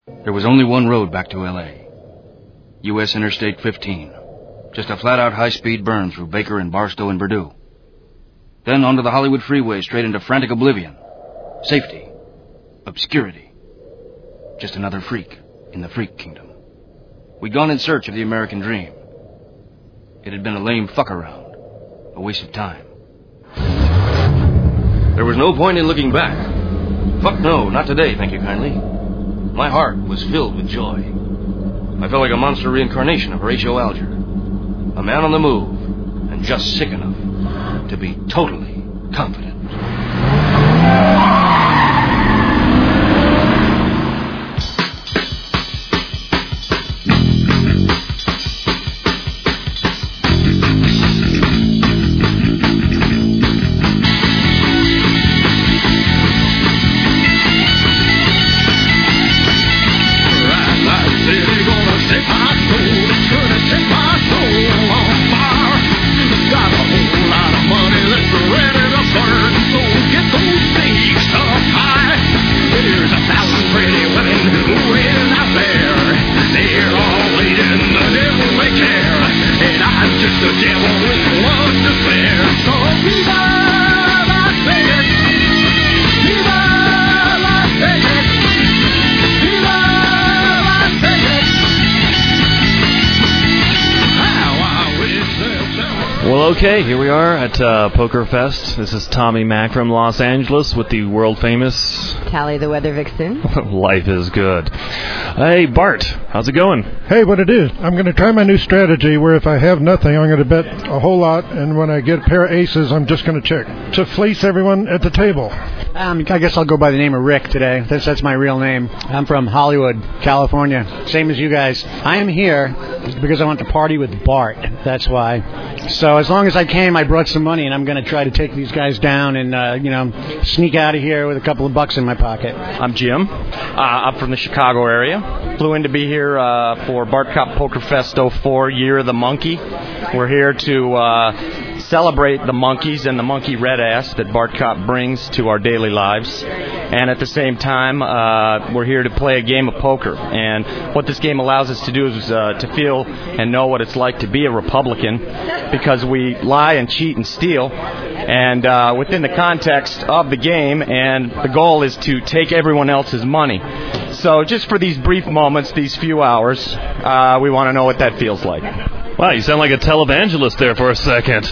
There was only one road back to L.A. U.S. Interstate 15. Just a flat-out high-speed burn through Baker and Barstow and Purdue. Then onto the Hollywood freeway straight into frantic oblivion. Safety. Obscurity. Just another freak in the freak kingdom. We'd gone in search of the American dream. It had been a lame fuck-around. A waste of time. There was no point in looking back. Fuck no, not today, thank you kindly. My heart was filled with joy. I felt like a monster reincarnation of Horatio Alger. A man on the move, and just sick enough to be totally confident. Okay, here we are at Poker Fest. This is Tommy Mack from Los Angeles with the world-famous... Callie the Weather Vixen. Life is good. Hey, Bart, how's it going? Hey, what it is, I'm going to try my new strategy where if I have nothing, I'm going to bet a whole lot, and when I get a pair of aces, I'm just going to check to fleece everyone at the table. I guess I'll go by the name of Rick today. That's my real name. I'm from Hollywood, California, same as you guys. I am here because I want to party with Bart. That's why. So as long as I came, I brought some money, and I'm going to try to take these guys down and, sneak out of here with a couple of bucks in my pocket. I'm Jim. I'm from the Chicago area. Flew in to be here for Bart Cop Poker Fest 04, Year of the Monkey. We're here to celebrate the monkeys and the monkey red ass that Bart Cop brings to our daily lives. And at the same time, we're here to play a game of poker. And what this game allows us to do is to feel and know what it's like to be a Republican, because we lie and cheat and steal. And within the context of the game, and the goal is to take everyone else's money. So just for these brief moments, these few hours, we want to know what that feels like. Wow, you sound like a televangelist there for a second.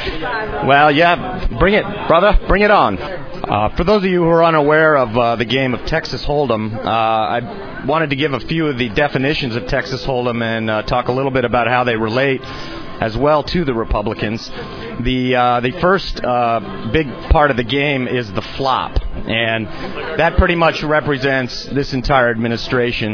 Well, yeah, bring it, brother. Bring it on. For those of you who are unaware of the game of Texas Hold'em, I wanted to give a few of the definitions of Texas Hold'em and talk a little bit about how they relate as well to the Republicans. The first big part of the game is the flop, and that pretty much represents this entire administration.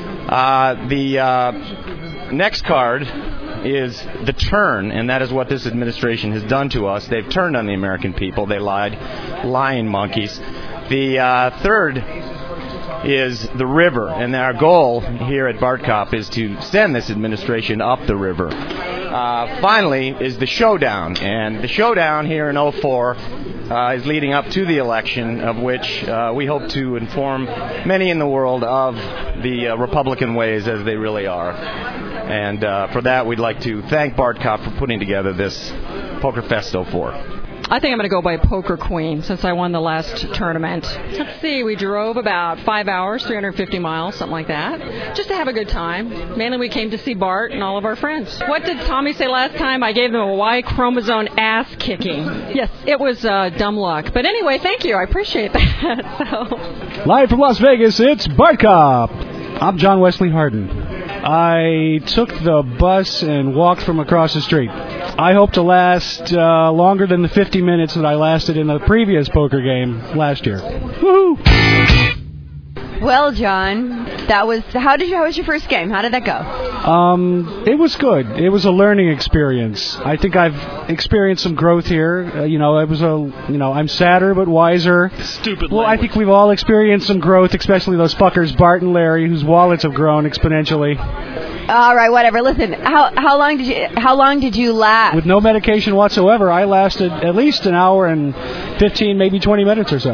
The next card is the turn, and that is what this administration has done to us. They've turned on the American people. They lied. Lying monkeys. The third is the river, and our goal here at Bart Cop is to send this administration up the river. Finally is the showdown, and the showdown here in 04 is leading up to the election, of which we hope to inform many in the world of the Republican ways as they really are. And for that, we'd like to thank Bart Cop for putting together this Poker Fest 04. I think I'm going to go by Poker Queen since I won the last tournament. Let's see, we drove about 5 hours, 350 miles, something like that, just to have a good time. Mainly we came to see Bart and all of our friends. What did Tommy say last time? I gave them a Y chromosome ass kicking. Yes, it was dumb luck. But anyway, thank you. I appreciate that. So. Live from Las Vegas, it's Bart Cop. I'm John Wesley Harden. I took the bus and walked from across the street. I hope to last longer than the 50 minutes that I lasted in the previous poker game last year. Woohoo! Well, John, how was your first game? How did that go? It was good. It was a learning experience. I think I've experienced some growth here. I'm sadder but wiser. Stupid Well, language. I think we've all experienced some growth, especially those fuckers, Bart and Larry, whose wallets have grown exponentially. All right, whatever. Listen, how long did you last? With no medication whatsoever, I lasted at least an hour and 15, maybe 20 minutes or so.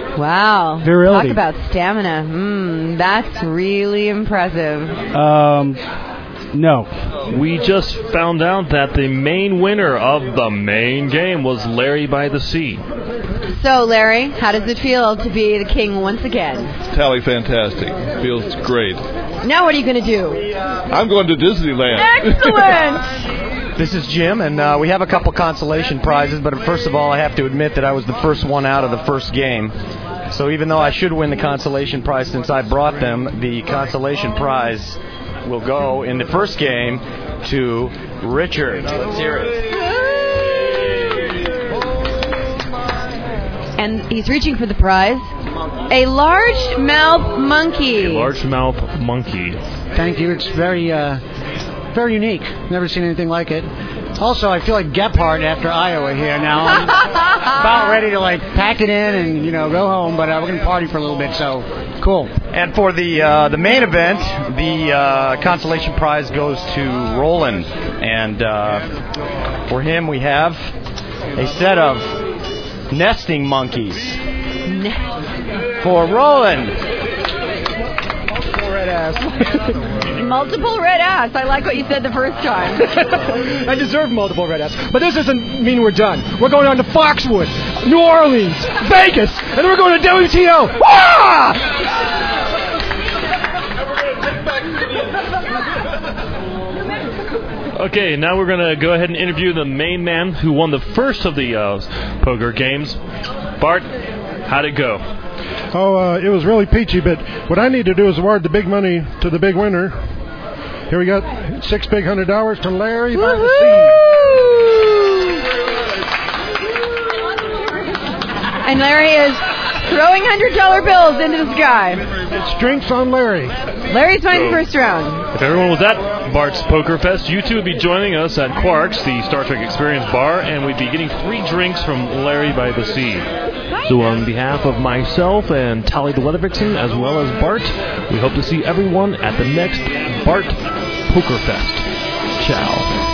Wow. Virility. Talk about stamina. That's really impressive. No. We just found out that the main winner of the main game was Larry by the Sea. So, Larry, how does it feel to be the king once again? Tally fantastic. Feels great. Now what are you going to do? I'm going to Disneyland. Excellent! This is Jim, and we have a couple consolation prizes, but first of all, I have to admit that I was the first one out of the first game. So even though I should win the consolation prize since I brought them, the consolation prize will go in the first game to Richard. Let's hear it. And he's reaching for the prize. A largemouth monkey. A largemouth monkey. Thank you. It's very unique. Never seen anything like it. Also, I feel like Gephardt after Iowa here now. I'm about ready to pack it in and go home, but we're gonna party for a little bit. So cool. And for the main event, the consolation prize goes to Roland, and for him we have a set of nesting monkeys. For Roland. Red ass. Multiple red ass. I like what you said the first time. I deserve multiple red ass. But this doesn't mean we're done. We're going on to Foxwood, New Orleans, Vegas, and then we're going to WTO. Wah! Okay, now we're going to go ahead and interview the main man who won the first of the poker games. Bart, how'd it go? Oh, it was really peachy, but what I need to do is award the big money to the big winner. Here we got $6 big $100 to Larry by the Sea. And Larry is throwing $100 bills into the sky. It's drinks on Larry. Larry's winning the first round. If everyone was at Bart's Poker Fest, you two would be joining us at Quark's, the Star Trek Experience Bar, and we'd be getting 3 drinks from Larry by the Sea. So on behalf of myself and Tally the Weather Vixen, as well as Bart, we hope to see everyone at the next Bart Poker Fest. Ciao.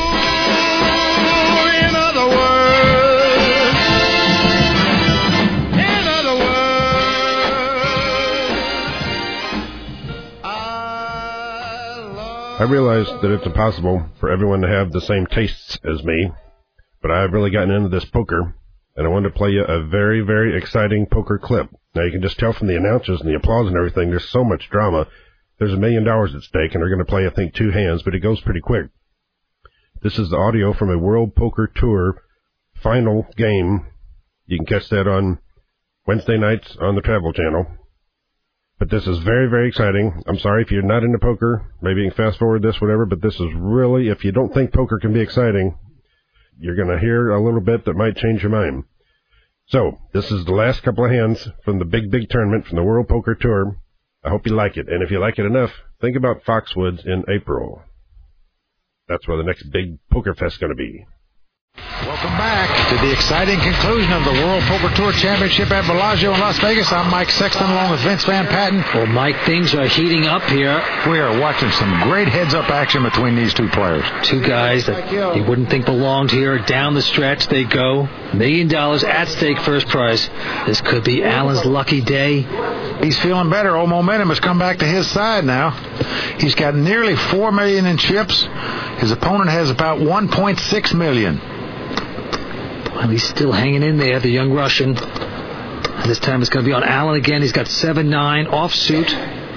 I realize that it's impossible for everyone to have the same tastes as me, but I've really gotten into this poker, and I wanted to play you a very, very exciting poker clip. Now, you can just tell from the announcers and the applause and everything, there's so much drama. There's $1 million at stake, and they're going to play, I think, 2 hands, but it goes pretty quick. This is the audio from a World Poker Tour final game. You can catch that on Wednesday nights on the Travel Channel. But this is very, very exciting. I'm sorry if you're not into poker. Maybe you can fast forward this, whatever, but this is really, if you don't think poker can be exciting, you're going to hear a little bit that might change your mind. So, this is the last couple of hands from the big, big tournament from the World Poker Tour. I hope you like it. And if you like it enough, think about Foxwoods in April. That's where the next big poker fest is going to be. Welcome back to the exciting conclusion of the World Poker Tour Championship at Bellagio in Las Vegas. I'm Mike Sexton along with Vince Van Patten. Well, Mike, things are heating up here. We are watching some great heads-up action between these 2 players. 2 guys that you wouldn't think belonged here. Down the stretch they go. $1 million at stake, first prize. This could be Alan's lucky day. He's feeling better. Old momentum has come back to his side now. He's got nearly $4 million in chips. His opponent has about $1.6 million. Well, he's still hanging in there, the young Russian. And this time it's going to be on Allen again. He's got 7-9 offsuit.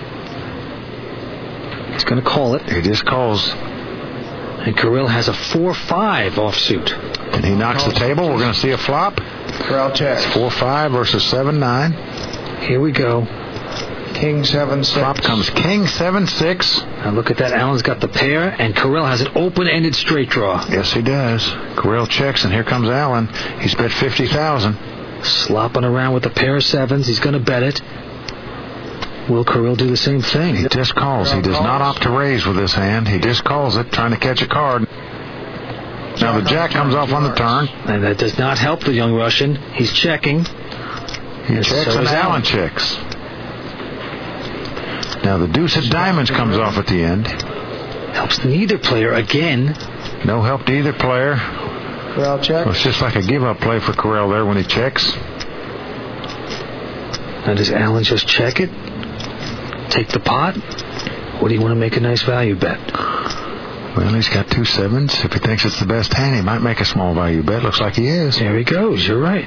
He's going to call it. He just calls. And Kirill has a 4-5 offsuit. And he knocks the table. We're going to see a flop. Kirill checks. 4-5 versus 7-9. Here we go. King 7-6. Flop comes King 7-6. Now look at that. Allen's got the pair, and Kirill has an open-ended straight draw. Yes, he does. Kirill checks, and here comes Allen. He's bet $50,000. Slopping around with a pair of 7s. He's going to bet it. Will Kirill do the same thing? He just calls. He does not opt to raise with this hand. He just calls it, trying to catch a card. Now the jack comes off on the turn. And that does not help the young Russian. He's checking. He checks, and Allen checks. Now the deuce of diamonds comes off at the end. Helps neither player again. No help to either player. Kirill checks. Well, it's just like a give-up play for Kirill there when he checks. Now, does Alan just check it? Take the pot? Or do you want to make a nice value bet? Well, he's got 2 sevens. If he thinks it's the best hand, he might make a small value bet. Looks like he is. There he goes. You're right.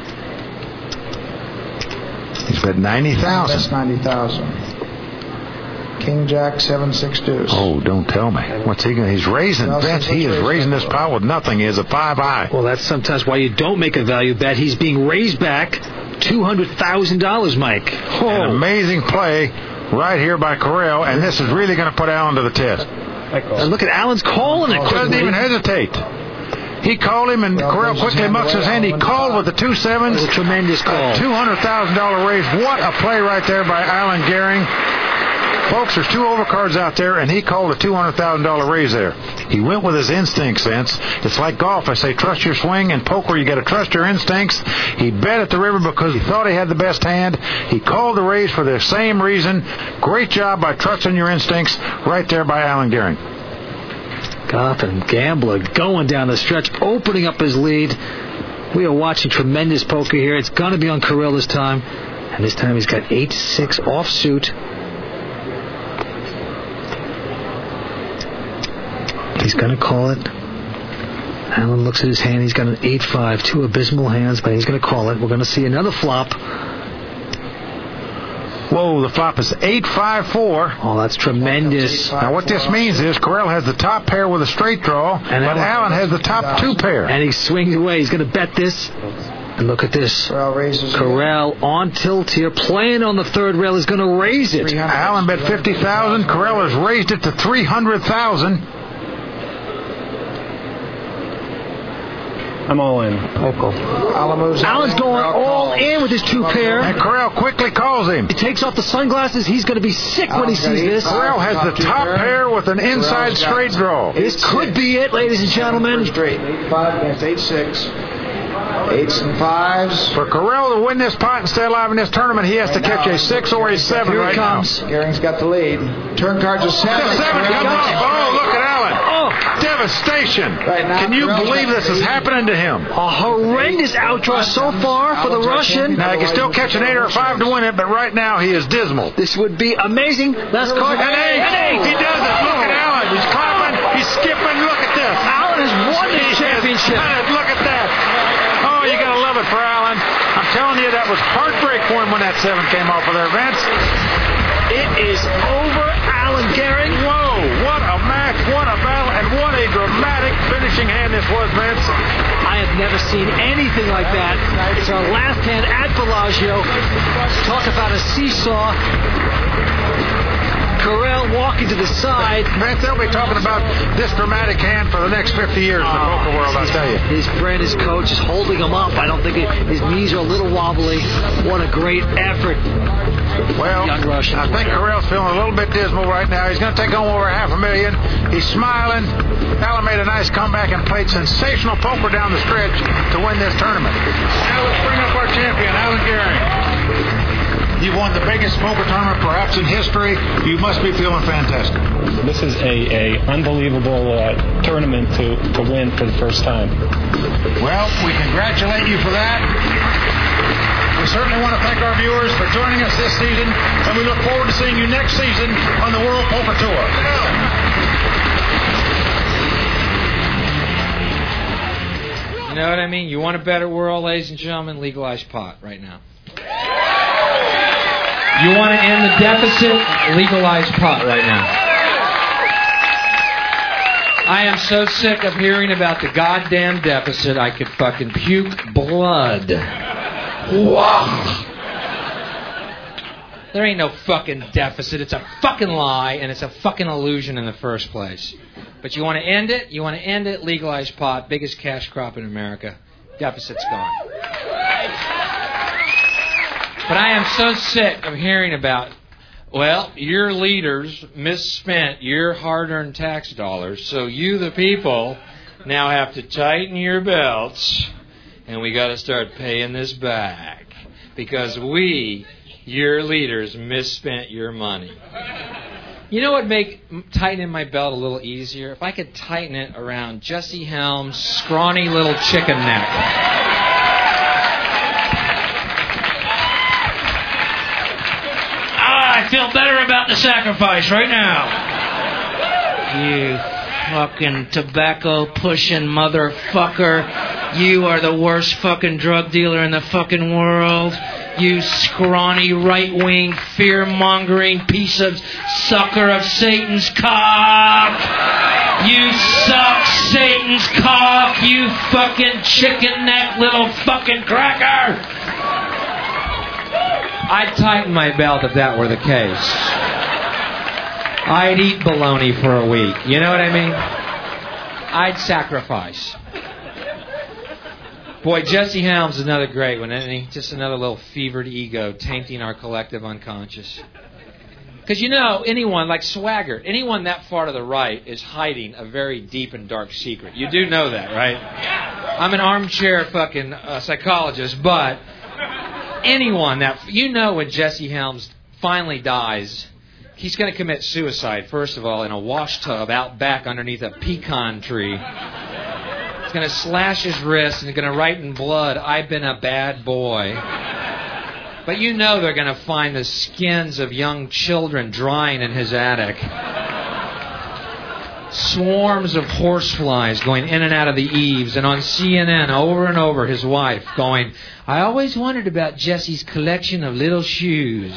He's bet 90,000. That's 90,000. King Jack 7-6 deuce. Oh, don't tell me. What's he going to... He's raising bets. He is raising this pot with nothing. He has a 5 high. Well, that's sometimes why you don't make a value bet. He's being raised back $200,000, Mike. Oh. An amazing play right here by Correll, and this is really going to put Alan to the test. And look at Alan's calling it. Doesn't even hesitate. He called him, and Correll quickly mucks his hand. He called with the 2 sevens. A tremendous call. $200,000 raise. What a play right there by Alan Gehring. Folks, there's 2 overcards out there, and he called a $200,000 raise there. He went with his instincts, Vince. It's like golf. I say trust your swing. In poker, you got to trust your instincts. He bet at the river because he thought he had the best hand. He called the raise for the same reason. Great job by trusting your instincts right there by Alan Gehring. Gotham Gambler going down the stretch, opening up his lead. We are watching tremendous poker here. It's going to be on Correll this time. And this time he's got 8-6 offsuit. He's going to call it. Alan looks at his hand. He's got an 8-5, 2 abysmal hands, but he's going to call it. We're going to see another flop. Whoa, the flop is 8-5-4. Oh, that's tremendous. Now, what this means is Correll has the top pair with a straight draw, but Alan has the top 2 pair. And he swings away. He's going to bet this. And look at this. Correll on tilt here, playing on the 3rd rail. Is going to raise it. Alan bet 50,000. Correll has raised it to 300,000. I'm all in. Alan's going all in with his 2 pair. And Correll quickly calls him. He takes off the sunglasses. He's going to be sick when he sees this. Correll has the top pair with an inside straight draw. This could be it, ladies and gentlemen. Straight. 8-5 against 8-6. 8s and 5s. For Correll to win this pot and stay alive in this tournament, he has to catch a 6 or a 7 Here right it comes. now. Gehring's got the lead. Turn cards are 7. The 7 comes off. Oh, look at Alan. Oh, devastation. Right now, can you believe this is happening to him? A horrendous outdraw so far for the Russian. Now, he can still catch an 8 or a 5 to win it, but right now he is dismal. This would be amazing. Last card. An 8. He does it. Look at Alan. He's clapping. He's skipping. Look at this. Alan has won this championship. Look at that. Oh, you got to love it for Alan. I'm telling you, that was heartbreak for him when that 7 came off of there, Vince. It is over, Alan Gehring. Whoa, what a match, what a battle, and what a dramatic finishing hand this was, Vince. I have never seen anything like that. It's our last hand at Bellagio. Talk about a seesaw. Correll walking to the side. Vince, they'll be talking about this dramatic hand for the next 50 years in the poker world, I'll tell you. His friend, his coach, is holding him up. I don't think his knees are a little wobbly. What a great effort. Well, I think Correll's feeling a little bit dismal right now. He's going to take home over $500,000. He's smiling. Alan made a nice comeback and played sensational poker down the stretch to win this tournament. Now let's bring up our champion, Alan Gehring. You've won the biggest poker tournament perhaps in history. You must be feeling fantastic. This is a unbelievable tournament to win for the first time. Well, we congratulate you for that. We certainly want to thank our viewers for joining us this season, and we look forward to seeing you next season on the World Poker Tour. You know what I mean? You want a better world, ladies and gentlemen? Legalize pot right now. You want to end the deficit? Legalize pot right now. I am so sick of hearing about the goddamn deficit, I could fucking puke blood. Wow. There ain't no fucking deficit. It's a fucking lie, and it's a fucking illusion in the first place. But you want to end it? You want to end it? Legalize pot. Biggest cash crop in America. Deficit's gone. But I am so sick of hearing about, well, your leaders misspent your hard-earned tax dollars, so you, the people, now have to tighten your belts, and we got to start paying this back because we, your leaders, misspent your money. You know what make tightening my belt a little easier? If I could tighten it around Jesse Helms' scrawny little chicken neck. feel better about the sacrifice right now. You fucking tobacco-pushing motherfucker. You are the worst fucking drug dealer in the fucking world. You scrawny, right-wing, fear-mongering piece of sucker of Satan's cock. You suck Satan's cock, you fucking chicken-neck little fucking cracker. I'd tighten my belt if that were the case. I'd eat bologna for a week. You know what I mean? I'd sacrifice. Boy, Jesse Helms is another great one, isn't he? Just another little fevered ego tainting our collective unconscious. Because, you know, anyone, like Swaggart, anyone that far to the right is hiding a very deep and dark secret. You do know that, right? I'm an armchair fucking psychologist, but anyone that... You know when Jesse Helms finally dies, he's going to commit suicide, first of all, in a wash tub out back underneath a pecan tree. He's going to slash his wrist and he's going to write in blood, "I've been a bad boy." But you know they're going to find the skins of young children drying in his attic. Swarms of horseflies going in and out of the eaves. And on CNN, over and over, his wife going, "I always wondered about Jesse's collection of little shoes."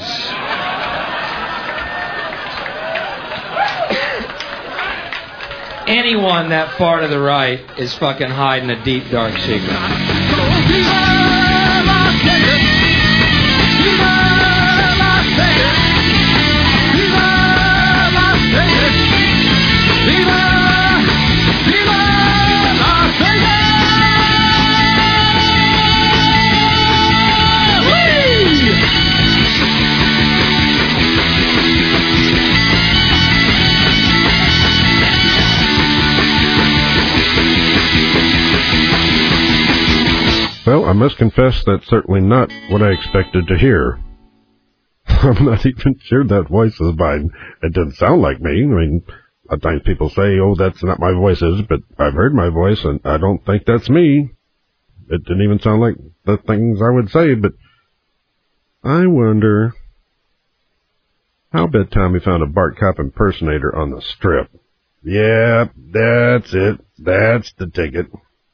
Anyone that far to the right is fucking hiding a deep, dark secret. Well, I must confess that's certainly not what I expected to hear. I'm not even sure that voice is mine. It didn't sound like me. I mean, at times people say, "Oh, that's not my voice," but I've heard my voice, and I don't think that's me. It didn't even sound like the things I would say, but I wonder... I'll bet Tommy found a Bart Cop impersonator on the strip. Yeah, that's it. That's the ticket.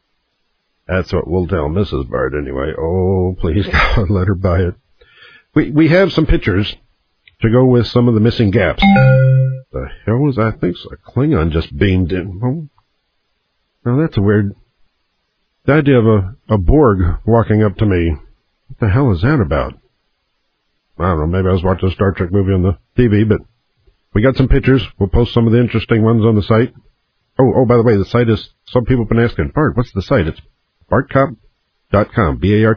That's what we'll tell Mrs. Bart anyway. Oh, please, God, let her buy it. We have some pictures to go with some of the missing gaps. The hell was that? I think a Klingon just beamed in. Oh, now that's weird. The idea of a Borg walking up to me. What the hell is that about? I don't know, maybe I was watching a Star Trek movie on the TV, but we got some pictures. We'll post some of the interesting ones on the site. Oh, by the way, the site is, some people have been asking, "Bart, what's the site?" It's BartCop.com,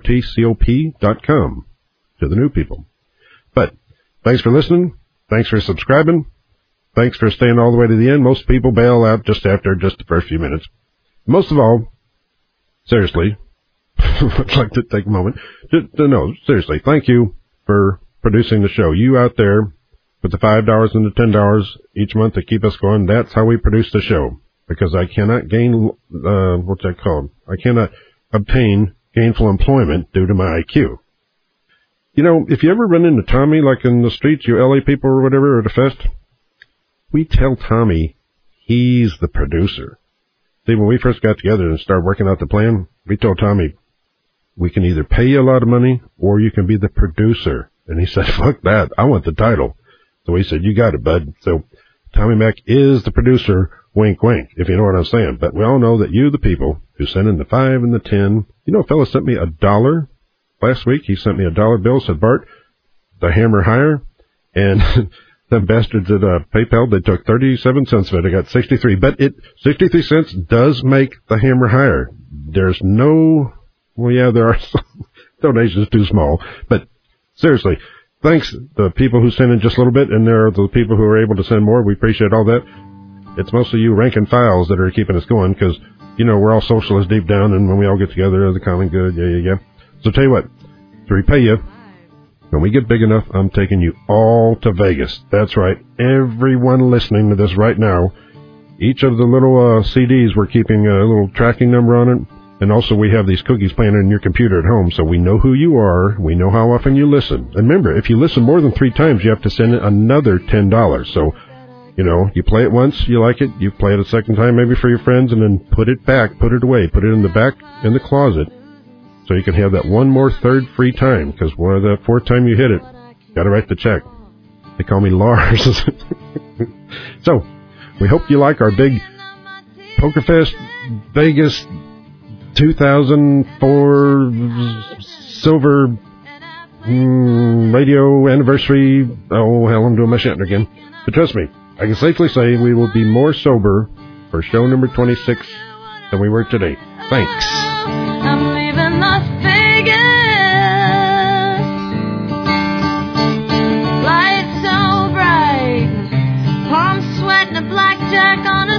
BartCop.com, to the new people. But thanks for listening. Thanks for subscribing. Thanks for staying all the way to the end. Most people bail out just after the first few minutes. Most of all, seriously, I'd like to take a moment no, seriously, thank you for producing the show. You out there with the $5 and the $10 each month to keep us going, that's how we produce the show. Because I cannot gain, what's that called? I cannot obtain gainful employment due to my IQ. You know, if you ever run into Tommy, like in the streets, you LA people or whatever, at a fest, we tell Tommy he's the producer. See, when we first got together and started working out the plan, we told Tommy, we can either pay you a lot of money or you can be the producer. And he said, "Fuck that, I want the title." So we said, "You got it, bud." So Tommy Mac is the producer, wink, wink, if you know what I'm saying. But we all know that you, the people, who sent in the 5 and the 10. You know, a fella sent me $1 last week. He sent me a $1 bill, said, "Bart, the hammer higher." And the bastards at PayPal, they took 37 cents of it. I got 63. But 63 cents does make the hammer higher. There's no... Well, yeah, there are some donations too small. But seriously, thanks the people who sent in just a little bit, and there are the people who are able to send more. We appreciate all that. It's mostly you rank and files that are keeping us going, because, you know, we're all socialists deep down, and when we all get together, the common good, yeah. So tell you what, to repay you, when we get big enough, I'm taking you all to Vegas. That's right. Everyone listening to this right now, each of the little CDs, we're keeping a little tracking number on it. And also, we have these cookies playing on your computer at home, so we know who you are. We know how often you listen. And remember, if you listen more than 3 times, you have to send another $10. So, you play it once, you like it, you play it a second time maybe for your friends, and then put it back, put it away, put it in the back in the closet, so you can have that one more third free time, because the 4th time you hit it, got to write the check. They call me Lars. So, we hope you like our big PokerFest Vegas 2004 Silver Radio Anniversary. Oh, hell, I'm doing my Shatner again. But trust me, I can safely say we will be more sober for show number 26 than we were today. Thanks. I'm leaving Las Vegas. Lights so bright. Palms sweating a blackjack on a